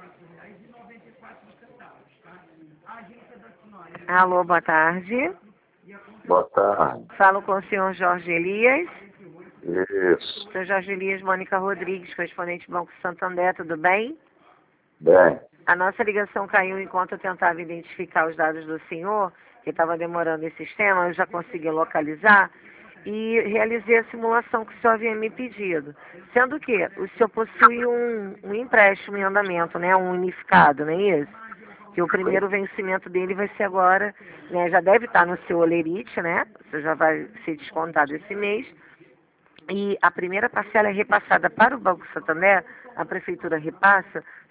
Alô, boa tarde. Boa tarde. Falo com o senhor Jorge Elias. Isso. Senhor Jorge Elias, Mônica Rodrigues, correspondente do Banco Santander, tudo bem? Bem, A nossa ligação caiu enquanto eu tentava identificar os dados do senhor, que estava demorando esse sistema, eu já consegui localizar e realizei a simulação que o senhor havia me pedido. Sendo que o senhor possui um empréstimo em andamento, né? Um unificado, não é isso? Que o primeiro vencimento dele vai ser agora, né? Já deve estar no seu olerite, né? Você já vai ser descontado esse mês. E a primeira parcela é repassada para o Banco Santander, a Prefeitura repassa